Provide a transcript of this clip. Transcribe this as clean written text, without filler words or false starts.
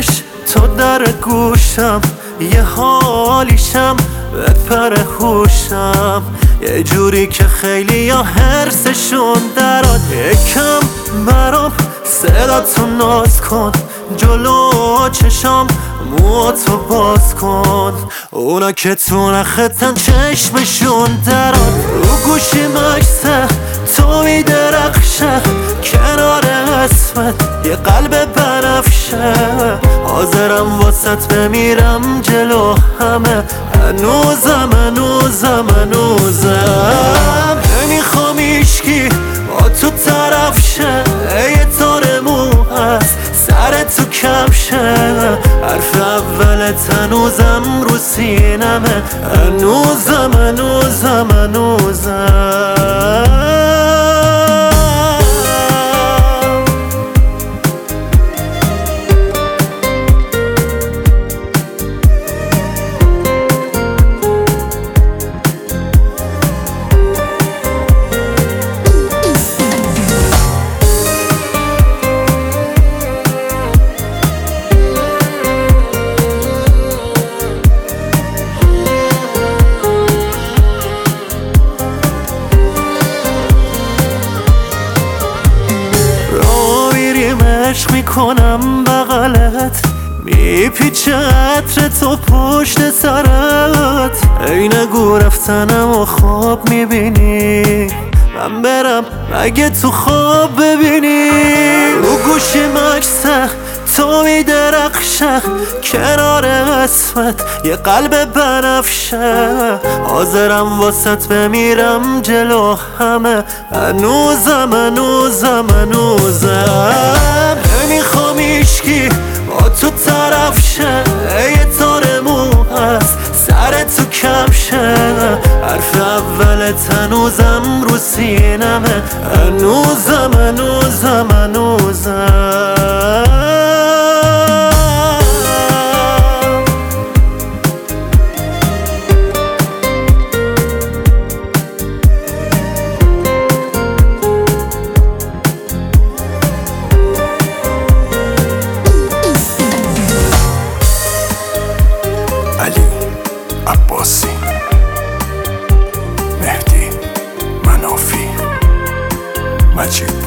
بکش تو در گوشم، یه حالیشم بپر هوشم، یه جوری که خیلی ها حرسشون دراد. یکم برام صداتو ناز کن، جلو چشام موهاتو باز کن، اونا که تو نختن چشمشون دراد. رو گوشی مکسه تو میدرخشه، کنار اسمت یه قلب بنفشه، حاضرم واسط بمیرم جلو همه، هنوزم نمیخوام ایشکی با تو طرف شه، یه تار مو هست سر تو کفشه، حرف اولت هنوزم رو سینمه، هنوزم عشق میکنم بغلت، میپیچه عطر تو پشت سرت، عین گو رفتنم و خواب میبینی، من برم مگه تو خواب ببینی. رو گوشی مکسه تو میدرخشه، کنار اسمت یه قلب بنفشه، حاضرم واسط بمیرم جلو همه، هنوزم نمیخوام ایشکی با تو طرف شه، یه تار مو هست سر تو کفشه، حرف اولت هنوزم رو سینمه، هنوزم علی عباسی، مهدی منافی، مجید